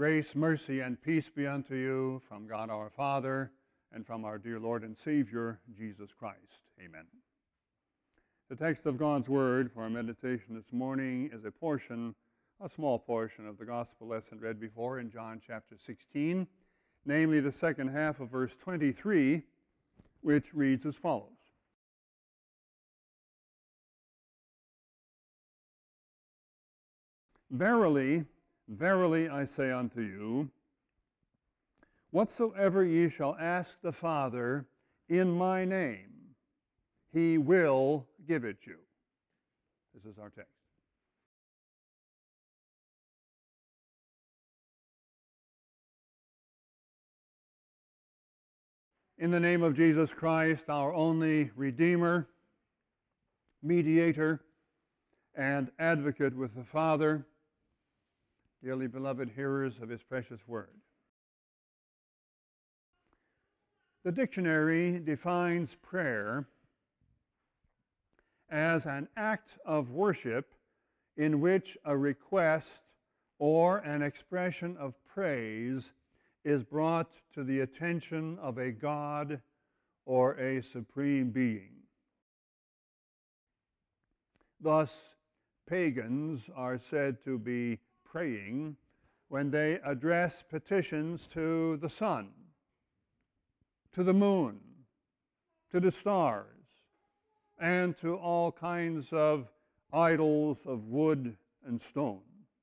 Grace, mercy, and peace be unto you from God our Father and from our dear Lord and Savior, Jesus Christ. Amen. The text of God's Word for our meditation this morning is a small portion of the Gospel lesson read before in John chapter 16, namely the second half of verse 23, which reads as follows. Verily, verily, I say unto you, whatsoever ye shall ask the Father in my name, he will give it you. This is our text. In the name of Jesus Christ, our only Redeemer, mediator, and advocate with the Father, dearly beloved hearers of His precious word. The dictionary defines prayer as an act of worship in which a request or an expression of praise is brought to the attention of a God or a supreme being. Thus, pagans are said to be praying when they address petitions to the sun, to the moon, to the stars, and to all kinds of idols of wood and stone.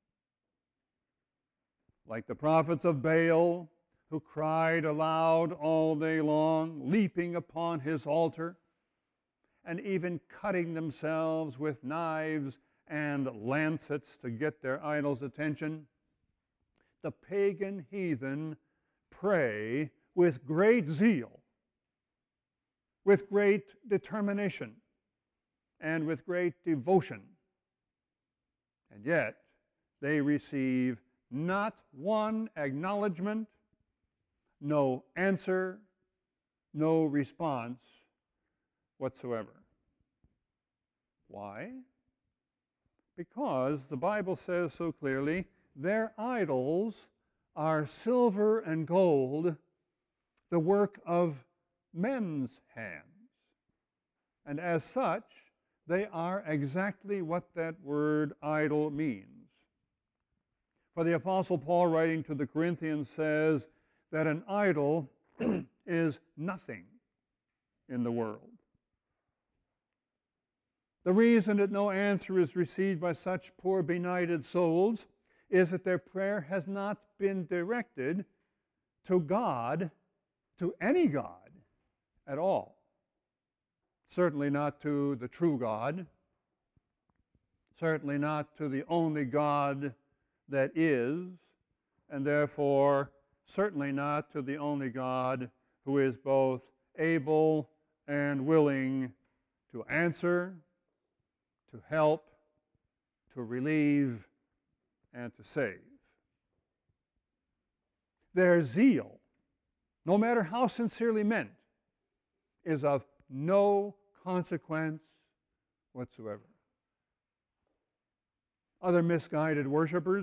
Like the prophets of Baal, who cried aloud all day long, leaping upon his altar, and even cutting themselves with knives and lancets to get their idol's attention, the pagan heathen pray with great zeal, with great determination, and with great devotion. And yet they receive not one acknowledgement, no answer, no response whatsoever. Why? Because the Bible says so clearly, their idols are silver and gold, the work of men's hands. And as such, they are exactly what that word idol means. For the Apostle Paul, writing to the Corinthians, says that an idol is nothing in the world. The reason that no answer is received by such poor benighted souls is that their prayer has not been directed to God, to any God at all. Certainly not to the true God. Certainly not to the only God that is, and therefore certainly not to the only God who is both able and willing to answer, to help, to relieve, and to save. Their zeal, no matter how sincerely meant, is of no consequence whatsoever. Other misguided worshipers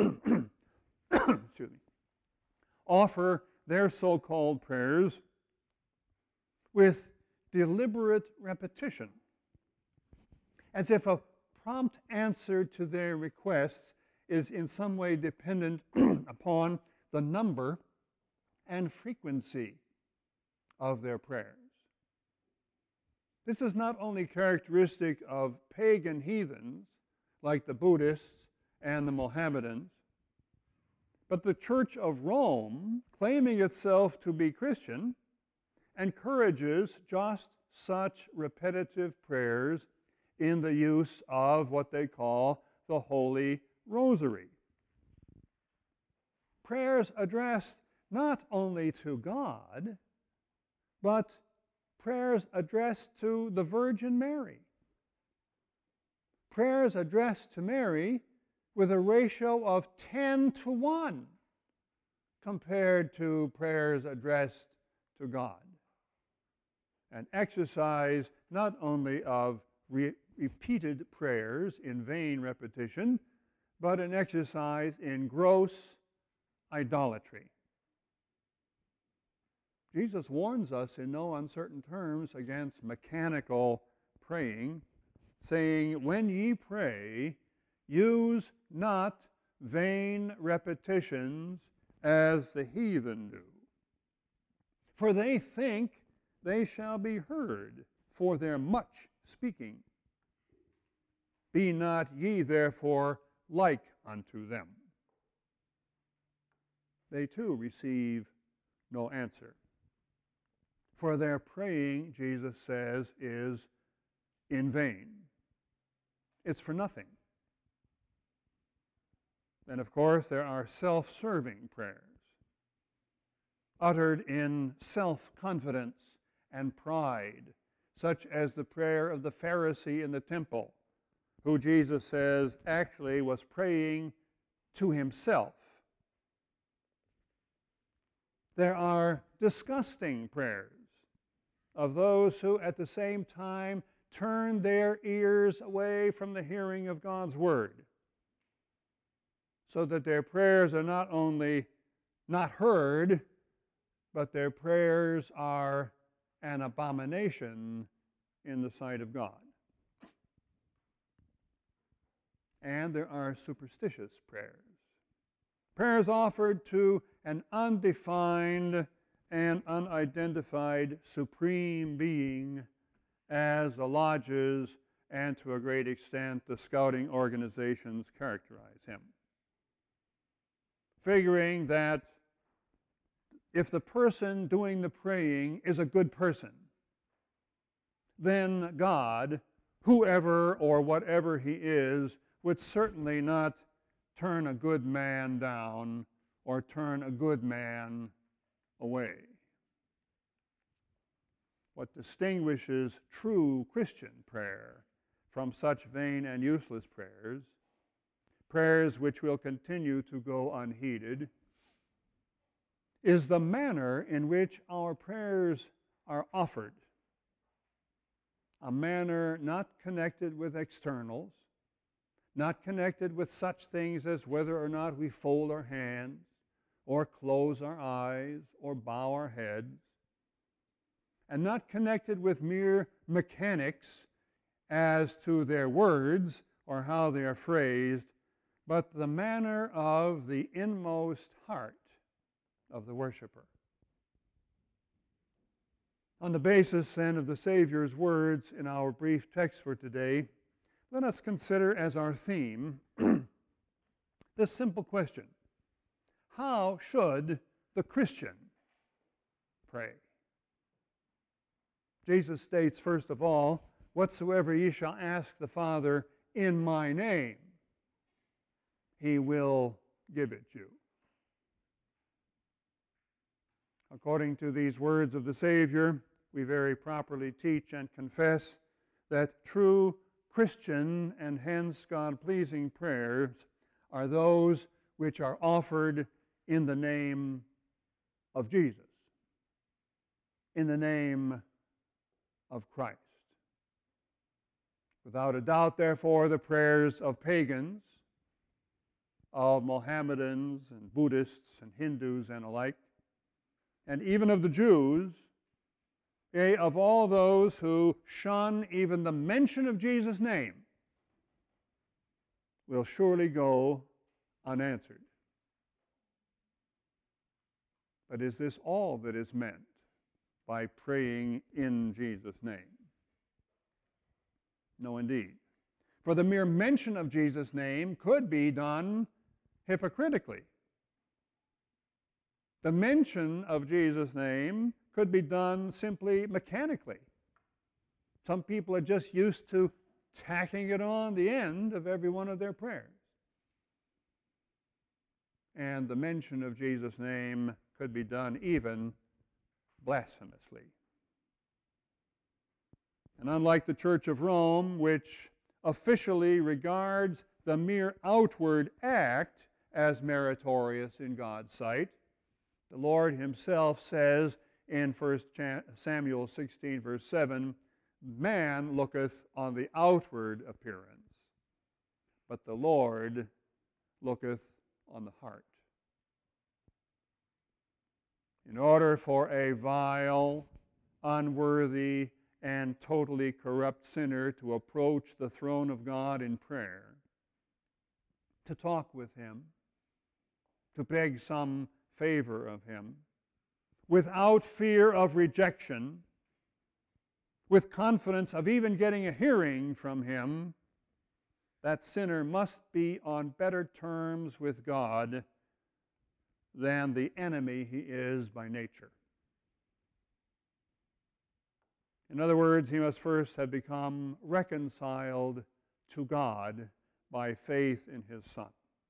offer their so-called prayers with deliberate repetition, as if a prompt answer to their requests is in some way dependent upon the number and frequency of their prayers. This is not only characteristic of pagan heathens, like the Buddhists and the Mohammedans, but the Church of Rome, claiming itself to be Christian, encourages just such repetitive prayers in the use of what they call the Holy Rosary. Prayers addressed not only to God, but prayers addressed to the Virgin Mary. Prayers addressed to Mary with a ratio of 10-1 compared to prayers addressed to God. An exercise not only of repeated prayers in vain repetition, but an exercise in gross, idolatry. Jesus warns us in no uncertain terms against mechanical praying, saying, "When ye pray, use not vain repetitions as the heathen do. For they think they shall be heard for their much speaking. Be not ye therefore like unto them." They too receive no answer. For their praying, Jesus says, is in vain. It's for nothing. Then, of course, there are self-serving prayers, uttered in self-confidence and pride, such as the prayer of the Pharisee in the temple, who Jesus says actually was praying to himself. There are disgusting prayers of those who at the same time turn their ears away from the hearing of God's word, so that their prayers are not only not heard, but their prayers are an abomination in the sight of God. And there are superstitious prayers, prayers offered to an undefined and unidentified supreme being, as the lodges and to a great extent the scouting organizations characterize him. Figuring that if the person doing the praying is a good person, then God, whoever or whatever he is, would certainly not turn a good man down or turn a good man away. What distinguishes true Christian prayer from such vain and useless prayers, prayers which will continue to go unheeded, is the manner in which our prayers are offered. A manner not connected with externals, not connected with such things as whether or not we fold our hands, or close our eyes, or bow our heads, and not connected with mere mechanics as to their words or how they are phrased, but the manner of the inmost heart of the worshiper. On the basis, then, of the Savior's words in our brief text for today, let us consider as our theme this simple question: how should the Christian pray? Jesus states, first of all, "Whatsoever ye shall ask the Father in my name, he will give it you." According to these words of the Savior, we very properly teach and confess that true Christian and hence God-pleasing prayers are those which are offered in the name of Jesus, in the name of Christ. Without a doubt, therefore, the prayers of pagans, of Mohammedans and Buddhists and Hindus and alike, and even of the Jews, yea, of all those who shun even the mention of Jesus' name, will surely go unanswered. But is this all that is meant by praying in Jesus' name? No, indeed. For the mere mention of Jesus' name could be done hypocritically. The mention of Jesus' name could be done simply mechanically. Some people are just used to tacking it on the end of every one of their prayers. And the mention of Jesus' name could be done even blasphemously. And unlike the Church of Rome, which officially regards the mere outward act as meritorious in God's sight, the Lord himself says in 1 Samuel 16, verse 7, "Man looketh on the outward appearance, but the Lord looketh on the heart." In order for a vile, unworthy, and totally corrupt sinner to approach the throne of God in prayer, to talk with Him, to beg some favor of Him, without fear of rejection, with confidence of even getting a hearing from Him, that sinner must be on better terms with God than the enemy he is by nature. In other words, he must first have become reconciled to God by faith in His Son.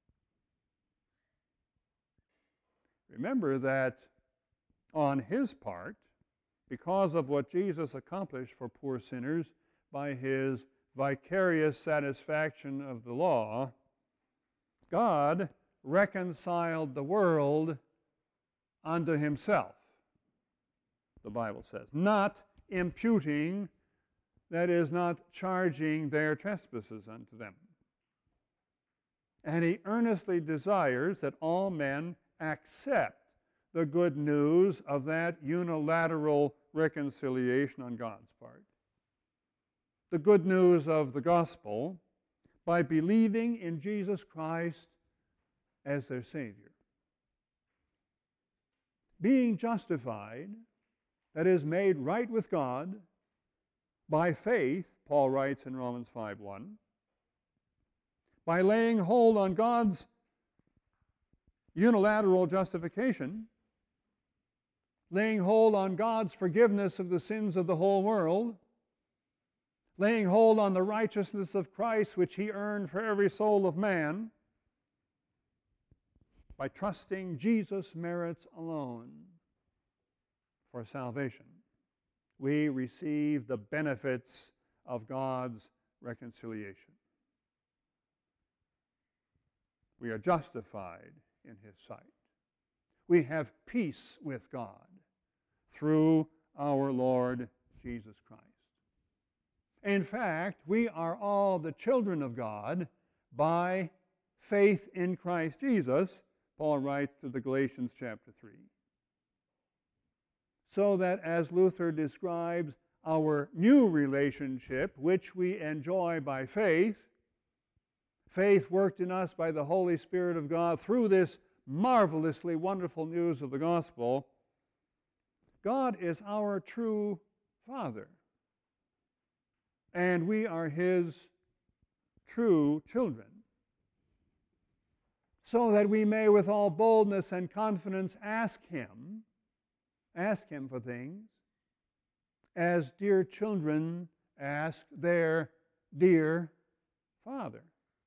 Remember that on His part, because of what Jesus accomplished for poor sinners by His vicarious satisfaction of the law, God reconciled the world unto Himself, the Bible says, not imputing, that is, not charging their trespasses unto them. And He earnestly desires that all men accept the good news of that unilateral reconciliation on God's part, the good news of the gospel, by believing in Jesus Christ as their Savior. Being justified, that is, made right with God, by faith, Paul writes in Romans 5:1, by laying hold on God's unilateral justification, laying hold on God's forgiveness of the sins of the whole world, laying hold on the righteousness of Christ which He earned for every soul of man, by trusting Jesus' merits alone for salvation, we receive the benefits of God's reconciliation. We are justified in His sight. We have peace with God through our Lord Jesus Christ. In fact, we are all the children of God by faith in Christ Jesus, Paul writes to the Galatians chapter 3. So that, as Luther describes our new relationship, which we enjoy by faith, faith worked in us by the Holy Spirit of God through this marvelously wonderful news of the gospel, God is our true Father, and we are His true children, so that we may with all boldness and confidence ask Him for things as dear children ask their dear Father.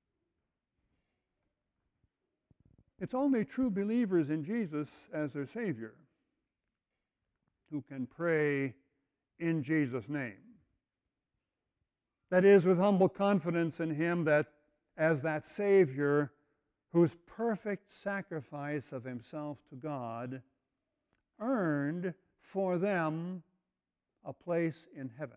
It's only true believers in Jesus as their Savior who can pray in Jesus' name. That is, with humble confidence in Him that as that Savior whose perfect sacrifice of Himself to God earned for them a place in heaven.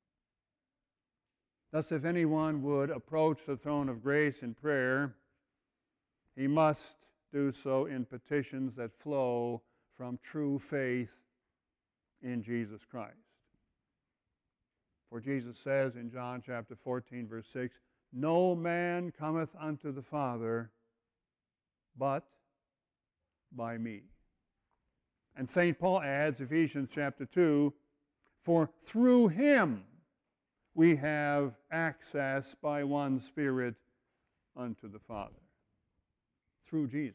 Thus, if anyone would approach the throne of grace in prayer, he must do so in petitions that flow from true faith in Jesus Christ. For Jesus says in John chapter 14, verse 6, "No man cometh unto the Father but by me." And St. Paul adds, Ephesians chapter 2, "For through Him we have access by one Spirit unto the Father." Through Jesus.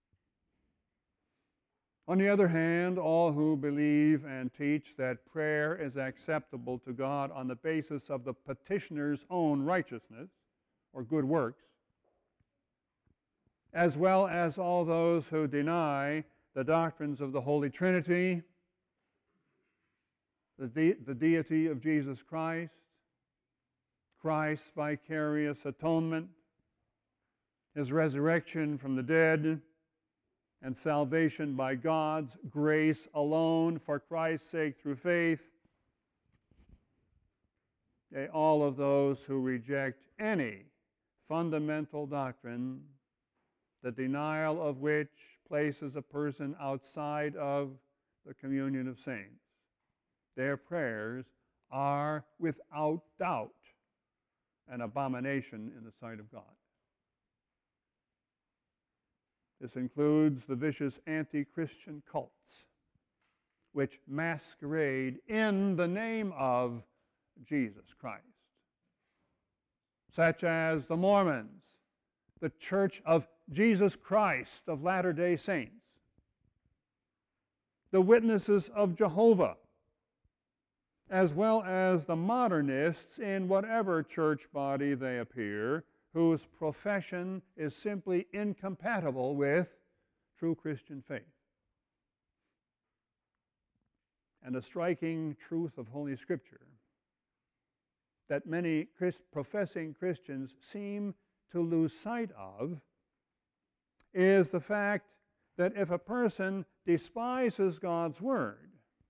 On the other hand, all who believe and teach that prayer is acceptable to God on the basis of the petitioner's own righteousness or good works, as well as all those who deny the doctrines of the Holy Trinity, the deity of Jesus Christ, Christ's vicarious atonement, His resurrection from the dead, and salvation by God's grace alone for Christ's sake through faith, all of those who reject any fundamental doctrine, the denial of which places a person outside of the communion of saints. Their prayers are without doubt an abomination in the sight of God. This includes the vicious anti-Christian cults, which masquerade in the name of Jesus Christ, such as the Mormons, the Church of Jesus Christ of Latter-day Saints, the Witnesses of Jehovah, as well as the modernists in whatever church body they appear, whose profession is simply incompatible with true Christian faith. And a striking truth of Holy Scripture that many professing Christians seem to lose sight of is the fact that if a person despises God's Word,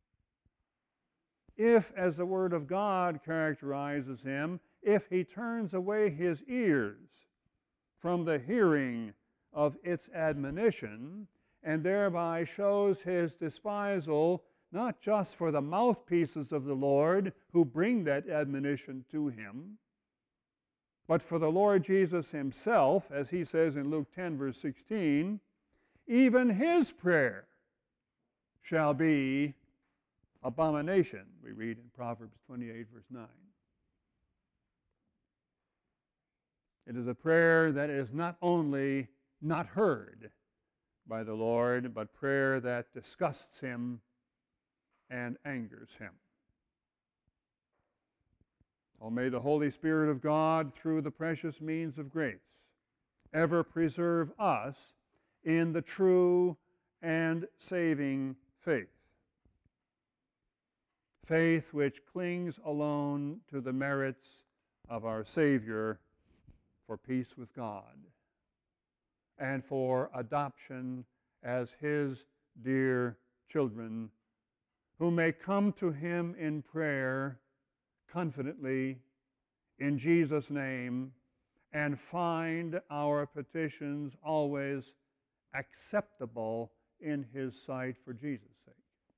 if, as the Word of God characterizes him, if he turns away his ears from the hearing of its admonition, and thereby shows his despisal not just for the mouthpieces of the Lord who bring that admonition to him, but for the Lord Jesus himself, as he says in Luke 10, verse 16, even his prayer shall be abomination, we read in Proverbs 28, verse 9. It is a prayer that is not only not heard by the Lord, but prayer that disgusts him and angers him. Oh, may the Holy Spirit of God, through the precious means of grace, ever preserve us in the true and saving faith. Faith which clings alone to the merits of our Savior for peace with God and for adoption as His dear children, who may come to Him in prayer confidently in Jesus' name and find our petitions always acceptable in His sight for Jesus' sake.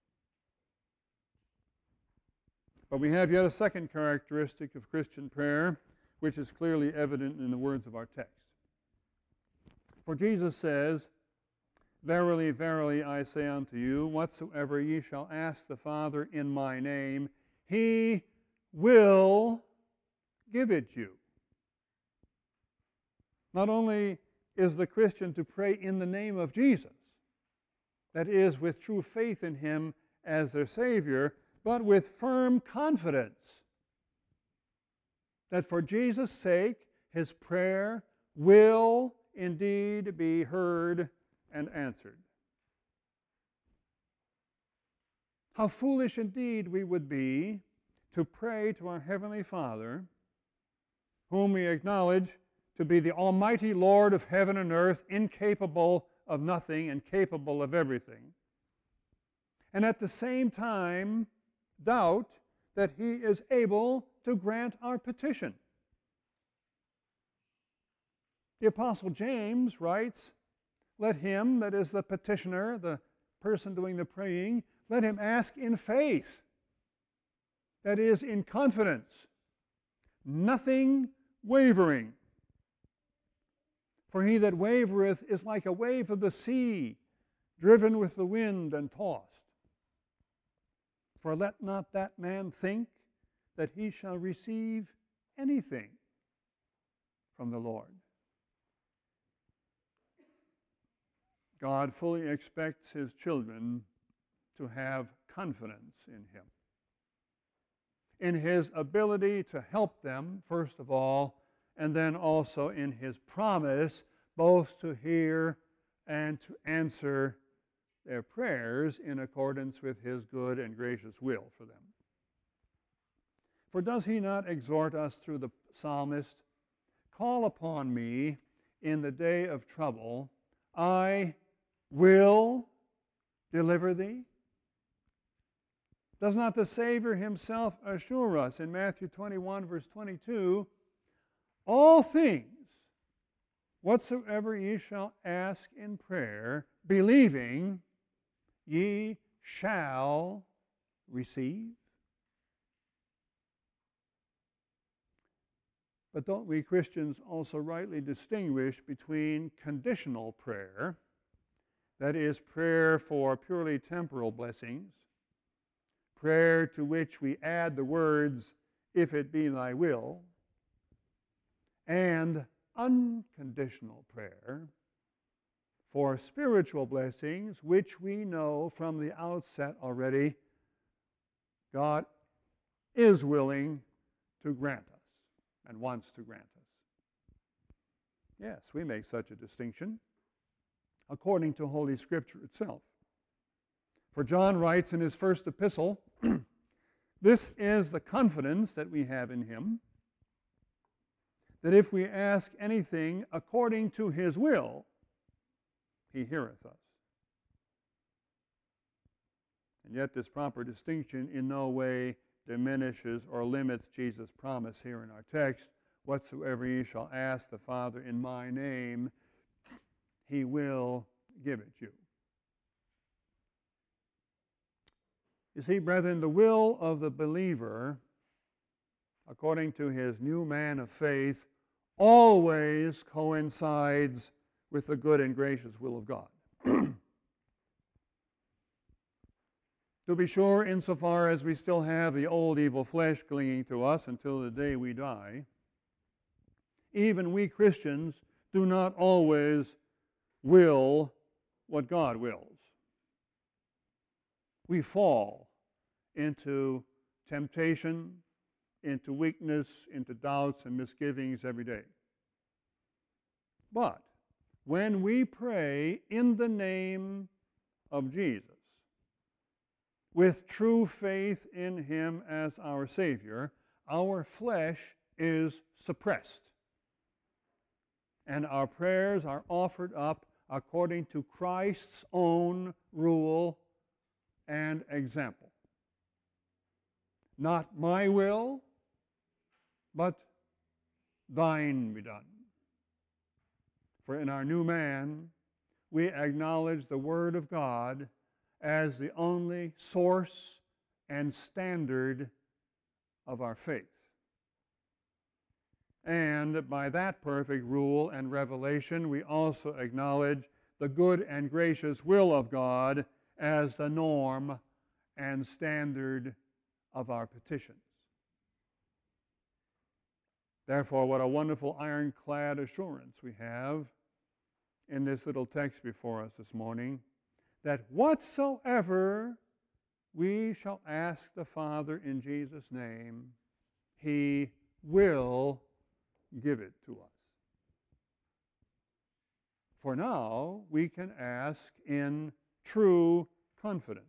But we have yet a second characteristic of Christian prayer, which is clearly evident in the words of our text. For Jesus says, "Verily, verily, I say unto you, whatsoever ye shall ask the Father in my name, He will give it you." Not only is the Christian to pray in the name of Jesus, that is, with true faith in Him as their Savior, but with firm confidence that for Jesus' sake, his prayer will indeed be heard and answered. How foolish indeed we would be to pray to our Heavenly Father, whom we acknowledge to be the Almighty Lord of heaven and earth, incapable of nothing and capable of everything, and at the same time doubt that He is able to grant our petition. The Apostle James writes, "Let him," that is the petitioner, the person doing the praying, "let him ask in faith," that is, in confidence, nothing wavering. For he that wavereth is like a wave of the sea, driven with the wind and tossed. For let not that man think that he shall receive anything from the Lord. God fully expects His children to have confidence in Him, in His ability to help them, first of all, and then also in His promise both to hear and to answer their prayers in accordance with His good and gracious will for them. For does He not exhort us through the psalmist, "Call upon me in the day of trouble, I will deliver thee"? Does not the Savior Himself assure us in Matthew 21, verse 22, "All things, whatsoever ye shall ask in prayer, believing, ye shall receive. But don't we Christians also rightly distinguish between conditional prayer, that is, prayer for purely temporal blessings, prayer to which we add the words, "if it be thy will," and unconditional prayer for spiritual blessings, which we know from the outset already God is willing to grant us and wants to grant us. Yes, we make such a distinction according to Holy Scripture itself. For John writes in his first epistle, "This is the confidence that we have in him, that if we ask anything according to his will, he heareth us." And yet this proper distinction in no way diminishes or limits Jesus' promise here in our text, "Whatsoever ye shall ask the Father in my name, he will give it you." You see, brethren, the will of the believer, according to his new man of faith, always coincides with the good and gracious will of God. To be sure, insofar as we still have the old evil flesh clinging to us until the day we die, even we Christians do not always will what God wills. We fall into temptation, into weakness, into doubts and misgivings every day. But when we pray in the name of Jesus, with true faith in him as our Savior, our flesh is suppressed, and our prayers are offered up according to Christ's own rule and example. Not my will, but thine be done. For in our new man, we acknowledge the Word of God as the only source and standard of our faith. And by that perfect rule and revelation, we also acknowledge the good and gracious will of God as the norm and standard of our petitions. Therefore, what a wonderful ironclad assurance we have in this little text before us this morning, that whatsoever we shall ask the Father in Jesus' name, he will give it to us. For now, we can ask in true confidence,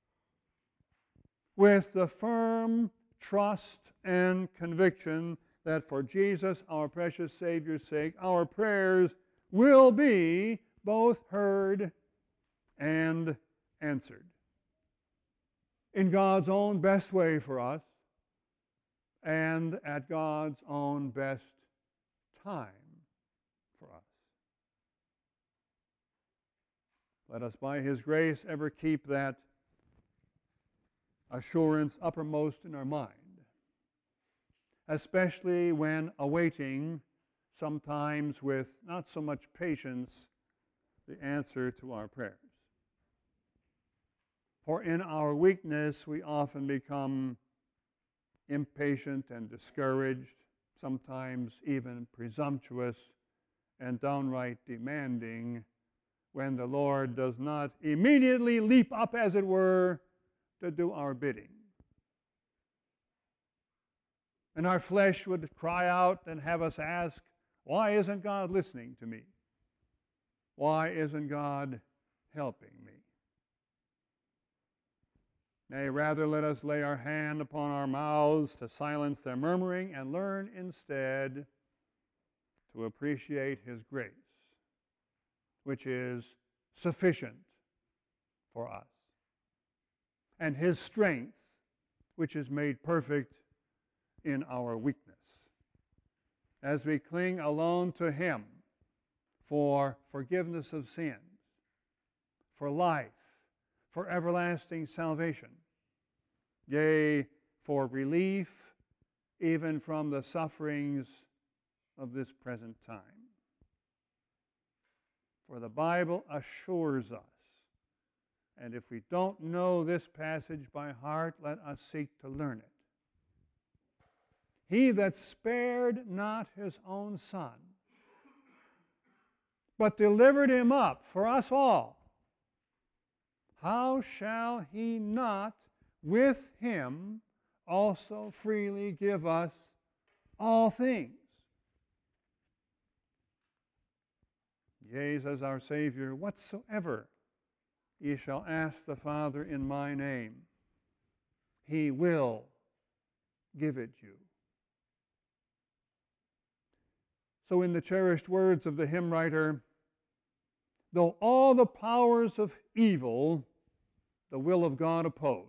with the firm trust and conviction that for Jesus, our precious Savior's sake, our prayers will be both heard and answered in God's own best way for us and at God's own best time for us. Let us, by his grace, ever keep that assurance uppermost in our mind, especially when awaiting, sometimes with not so much patience, the answer to our prayers. For in our weakness, we often become impatient and discouraged, sometimes even presumptuous and downright demanding, when the Lord does not immediately leap up, as it were, to do our bidding. And our flesh would cry out and have us ask, why isn't God listening to me? Why isn't God helping me? Nay, rather let us lay our hand upon our mouths to silence their murmuring and learn instead to appreciate his grace, which is sufficient for us, and his strength, which is made perfect in our weakness, as we cling alone to him for forgiveness of sins, for life, for everlasting salvation, yea, for relief even from the sufferings of this present time. For the Bible assures us, and if we don't know this passage by heart, let us seek to learn it. He that spared not his own Son, but delivered him up for us all, how shall he not with him also freely give us all things? Yea, says our Savior, whatsoever ye shall ask the Father in my name, he will give it you. So in the cherished words of the hymn writer, though all the powers of evil the will of God oppose,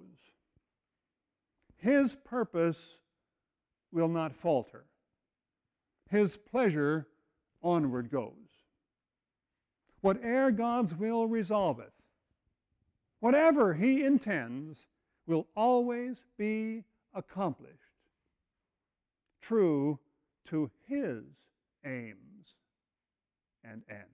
his purpose will not falter. His pleasure onward goes. Whate'er God's will resolveth, whatever he intends, will always be accomplished, true to his aims and ends.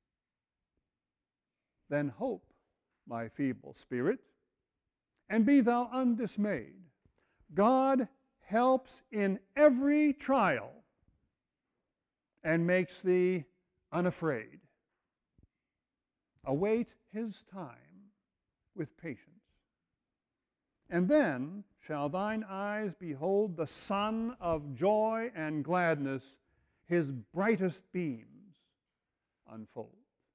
Then hope, my feeble spirit, and be thou undismayed. God helps in every trial and makes thee unafraid. Await his time with patience. And then shall thine eyes behold the sun of joy and gladness, his brightest beams unfold.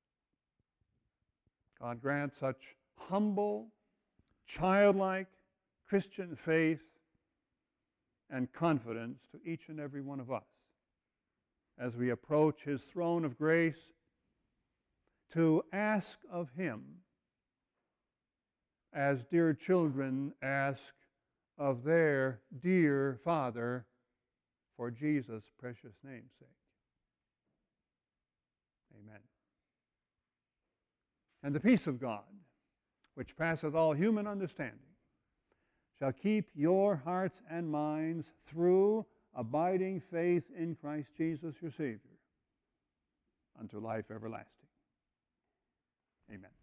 God grant such humble, childlike Christian faith and confidence to each and every one of us as we approach his throne of grace to ask of him as dear children ask of their dear Father for Jesus' precious name's sake. Amen. And the peace of God, which passeth all human understanding, shall keep your hearts and minds through abiding faith in Christ Jesus your Savior unto life everlasting. Amen.